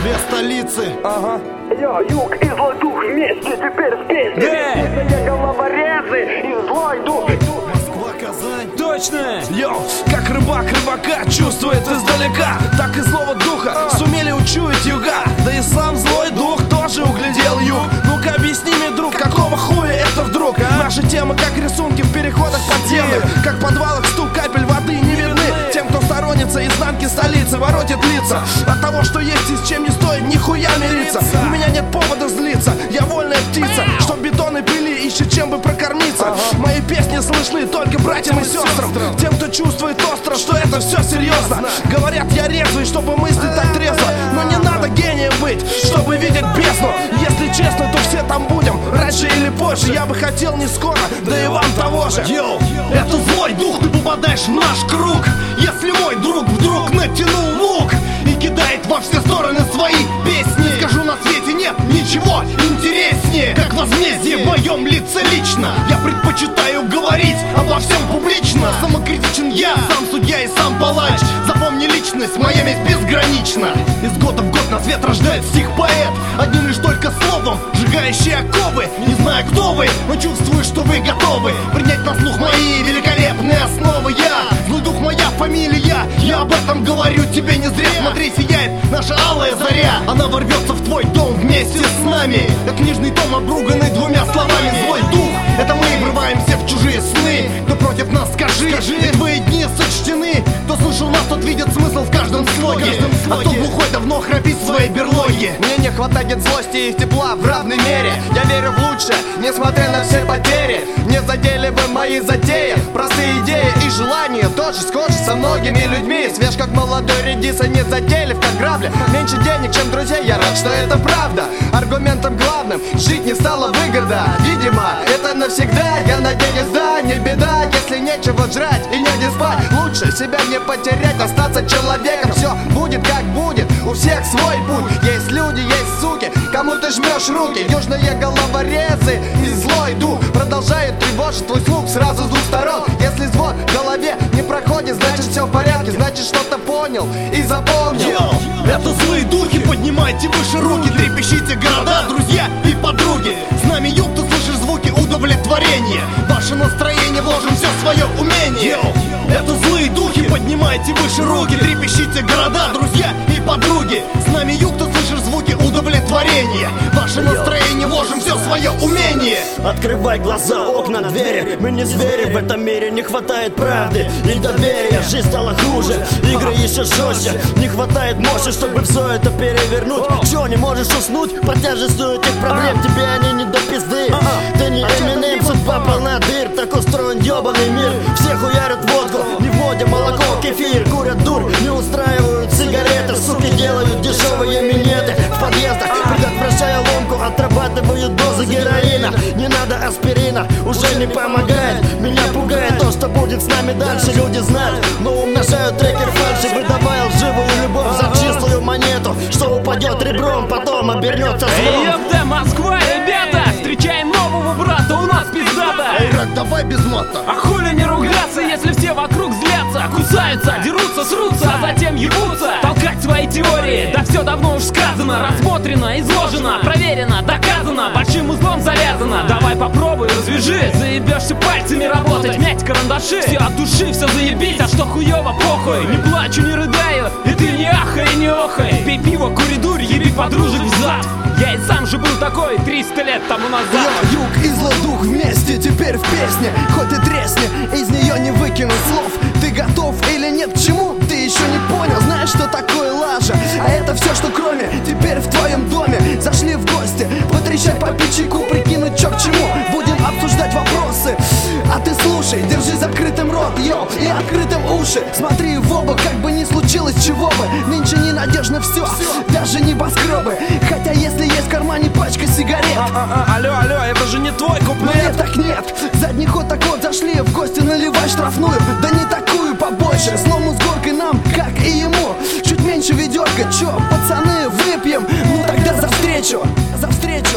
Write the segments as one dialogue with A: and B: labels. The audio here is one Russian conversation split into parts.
A: две столицы.
B: Ага.
C: Йо, юг и злой дух вместе теперь в песне. Все головорезы и злой дух.
A: Москва, Казань.
B: Точно!
D: Йоу, как рыбак рыбака чувствует издалека, так и злого духа сумели учуять юга. Да и сам злой дух тоже углядел юг. Ну-ка объясни мне, друг, какого хуя это вдруг? Наши темы как рисунки в переходах подземных, как в подвалах стук капель воды не видны тем, кто сторонится изнанки столицы, воротит лица от того, что есть и с чем не стоит нихуя мириться. У меня нет повода злиться, я вольная птица, чтоб бетон и пыли ищет чем бы прокормиться. Мои песни слышны только братьям и сестрам, тем, кто чувствует остро, что это все серьезно. Говорят, я резвый, чтобы мыслить так трезво, но не надо гением быть, чтобы видеть бездну. Если честно, то все там будем, раньше или позже. Я бы хотел не скоро, да и вам того же.
A: Йоу, это злой дух, ты попадаешь в наш круг. Если мой друг вдруг натянул лук и кидает во все стороны свои песни, скажу, на свете нет ничего интереснее, как возмездие в моем лице лично. Я предпочитаю говорить обо всем публично. Самокритичен я, сам судья и сам палач. Запомни личность, моя месть безгранична. Из года в год на свет рождает стих-поэт, одним лишь только словом сжигающие оковы. Не знаю, кто вы, но чувствую, что вы готовы принять на слух мои великолепные основы. Я, злой дух, моя фамилия, я об этом говорю тебе не зря. Смотри, сияет наша алая заря, она ворвется в твой дом вместе с нами. Как книжный том, обруганный двумя словами. Злой дух, это мы врываемся в чужие сны. Кто против нас, скажи, и твои дни сочтены. Кто слышал нас, тот видит смысл в каждом слоге, а кто глухой давно храпит в своей берлоге.
B: Мне не хватает злости и тепла в равной мере. Я верю в лучшее, несмотря на все потери. Не задели бы мои затеи, простые идеи и желания тоже схожи со многими людьми. Свеж как молодой редис, а не заделив как грабли. Меньше денег, чем друзья, я рад, что это правда. Аргументом главным жить не стало выгода. Видимо, это навсегда, я надеюсь, да, не беда. Если нечего жрать и негде спать, лучше себя не потерять, остаться человеком. Все будет как будет, у всех свой путь. Есть люди, есть суки, кому ты жмешь руки. Южные головорезы и злой дух продолжает тревожить твой слух сразу с двух сторон. Если звон в голове не проходит, значит все в порядке, значит что-то понял и запомнил.
A: Йоу, это злые духи, поднимайте выше руки. Трепещите города, друзья и подруги. С нами юг, ты слышишь звуки удовлетворения. Ваше настроение, вложим все свое умение. Йоу, это злые духи, поднимайте выше руки. Трепещите города, друзья и подруги. С нами юг, ты слышишь звуки удовлетворения. Ваше настроение, вложим все свое умение.
E: Открывай глаза, окна, двери. Мы не звери, в этом мире не хватает правды и доверия. Жизнь стала хуже, игры еще жестче. Не хватает мощи, чтобы все это перевернуть. Чё, не можешь уснуть под тяжестью этих проблем? Тебе они не до пизды. Ты не Эминем, судьба полна дыр. Так устроен ёбаный мир. Все хуярят водку, не в моде молоко, кефир. Курят дур, не устраивают сигареты. Суки делают дешевые минеты в подъездах, предотвращая ломку, отрабатывают дозы героина. Не надо аспирина, уже не помогает. Меня пугает то, что будет с нами дальше. Люди знают, но умножают треки фальши, выдавая лживую любовь за чистую монету, что упадет ребром, потом обернется злом.
F: Ёпта, Москва, ребята, встречаем нового брата, у нас пиздата.
A: Эй, Рак, давай без мата.
F: А хули не ругаться, если все вокруг злятся, кусаются, дерутся, срутся, а затем ебутся. Толкать свои теории, да все давно уж сказано, рассмотрено, изложено, проверено, доказано, большим узлом завязано. Давай попробуй, развяжи, заебешься пальцами работать, мять карандаши. Все от души, все заебись, а что хуёво, похуй. Не плачу, не рыдаю, и ты не ахай, не охай. Пей пиво, кури дурь, еби подружек в зад. Я и сам же был такой 300 лет тому назад.
B: Юг и злой дух вместе теперь в песне. Хоть и тресни, из нее не выкинуть слов. Ты готов или нет к чему? Ты еще не понял, знаешь, что такое лажа? А это все, что кроме, теперь в твоем доме. Зашли в гости, потрещать по чайку, прикинуть чё к чему. Будем обсуждать вопросы, а ты слушай, держи закрытым рот, йоу, и открытым уши. Смотри в оба, как бы ни случилось чего бы. Нынче ненадежно все, даже небоскребы. Хотя если есть в кармане пачка сигарет.
D: Алло, это же не твой
B: Но
D: куплет.
B: нет, так нет, задний ход так вот, зашли в гости наливать штрафную. Да не такую, побольше, с новым с горкой нам, как и ему. Чуть меньше ведерка, чё, пацаны, выпьем? Ну тогда за встречу, за встречу.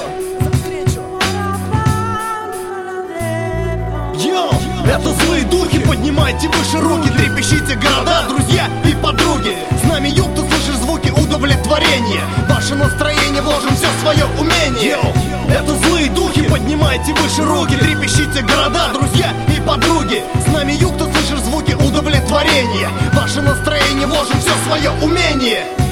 A: Йоу, это злые духи, поднимайте выше руки. Трепещите города, друзья и подруги. С нами юг, ты слышишь звуки удовлетворения. Ваше Поднимайте выше руки, трепещите города, друзья и подруги. С нами юг, ты слышишь звуки удовлетворения. Ваше настроение, вложим все свое умение.